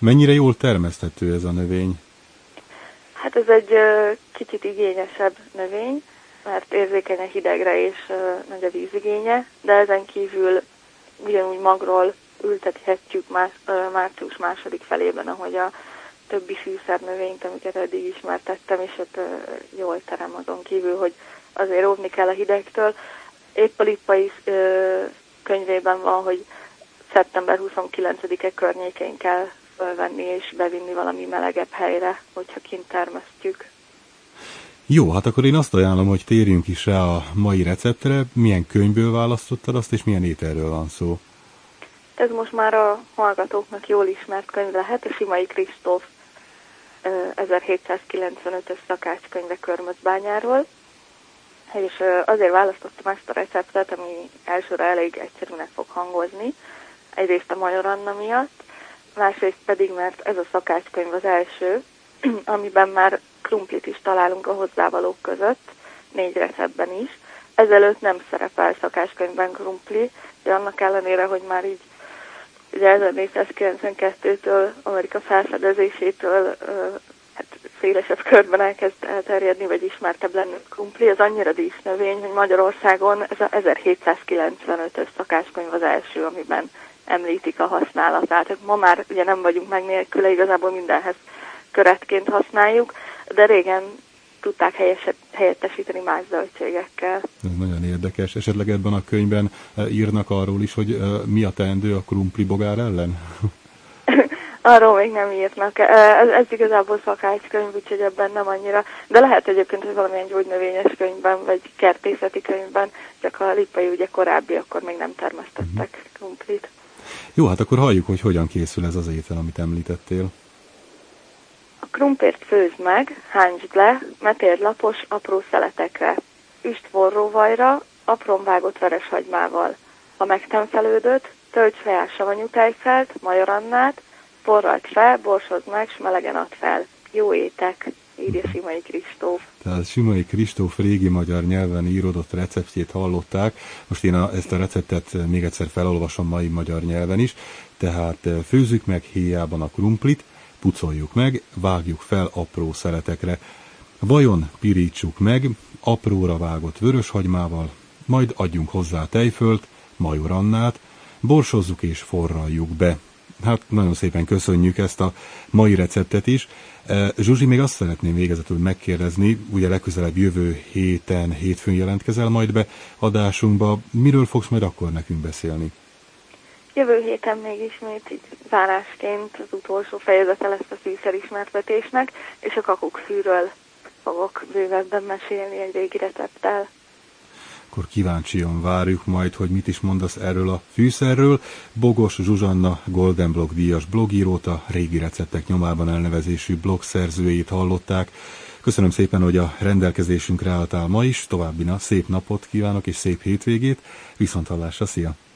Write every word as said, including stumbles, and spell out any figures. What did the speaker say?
Mennyire jól termeszthető ez a növény? Hát ez egy uh, kicsit igényesebb növény, mert érzékeny a hidegre és uh, nagy a vízigénye, de ezen kívül ugyanúgy magról ültethetjük más, uh, március második felében, ahogy a többi fűszernövényt, amiket eddig ismertettem, és ott uh, jól terem azon kívül, hogy azért óvni kell a hidegtől. Épp a Lippai uh, könyvében van, hogy szeptember huszonkilencedike környékén kell fölvenni és bevinni valami melegebb helyre, hogyha kint termesztjük. Jó, hát akkor én azt ajánlom, hogy térjünk is rá a mai receptre. Milyen könyvből választottad azt, és milyen ételről van szó? Ez most már a hallgatóknak jól ismert könyv lehet, a Simai Kristóf ezerhétszázkilencvenötös szakácskönyve Körmöcbányáról, és azért választottam ezt a receptet, ami elsőre elég egyszerűnek fog hangozni, egyrészt a Major Anna miatt, másrészt pedig, mert ez a szakácskönyv az első, amiben már krumplit is találunk a hozzávalók között, négy receptben is. Ezelőtt nem szerepel szakácskönyvben krumpli, de annak ellenére, hogy már így ugye ezernégyszázkilencvenkettőtől, Amerika felfedezésétől hát szélesebb körben elkezd elterjedni, vagy ismertebb lenni krumpli, az annyira dísznövény, hogy Magyarországon ez a ezerhétszázkilencvenötös szakácskönyv az első, amiben említik a használatát. Ma már ugye nem vagyunk meg nélküle, igazából mindenhez köretként használjuk, de régen tudták helyeset, helyettesíteni más zöldségekkel. Ez nagyon érdekes. Esetleg ebben a könyvben írnak arról is, hogy mi a teendő a krumpli bogár ellen? Arról még nem írnak. Ez, ez igazából szakácskönyv, úgyhogy ebben nem annyira. De lehet egyébként, hogy valamilyen gyógynövényes könyvben, vagy kertészeti könyvben, csak a Lippai ugye korábbi, akkor még nem termesztettek uh-huh. krumplit. Jó, hát akkor halljuk, hogy hogyan készül ez az étel, amit említettél. A krumplit főzd meg, hántsd le, metéld lapos, apró szeletekre. Üst forró vajra, aprón vágott vereshagymával. Ha megtemfelődött, töltsd fel savanyú tejfelt, majorannát, forrald fel, borsozd meg, s melegen add fel. Jó étek, írja Simai Kristóf. Tehát Simai Kristóf régi magyar nyelven íródott receptjét hallották. Most én a, ezt a receptet még egyszer felolvasom mai magyar nyelven is. Tehát főzzük meg héjában a krumplit, pucoljuk meg, vágjuk fel apró szeletekre. Vajon pirítsuk meg apróra vágott vöröshagymával, majd adjunk hozzá tejfölt, majorannát, borsozzuk és forraljuk be. Hát nagyon szépen köszönjük ezt a mai receptet is. Zsuzsi, még azt szeretném végezetül megkérdezni, ugye legközelebb jövő héten, hétfőn jelentkezel majd be adásunkba. Miről fogsz majd akkor nekünk beszélni? Jövő héten még ismét így zárásként az utolsó fejezete lesz a fűszerismertetésnek, és a kakukszűről fogok bővebben mesélni egy régi recepttel. Akkor kíváncsian várjuk majd, hogy mit is mondasz erről a fűszerről. Bogos Zsuzsanna Golden Blog díjas blogírót, a Régi Receptek Nyomában elnevezésű blog szerzőjét hallották. Köszönöm szépen, hogy a rendelkezésünkre álltál ma is. További szép napot kívánok és szép hétvégét. Viszonthallásra, szia!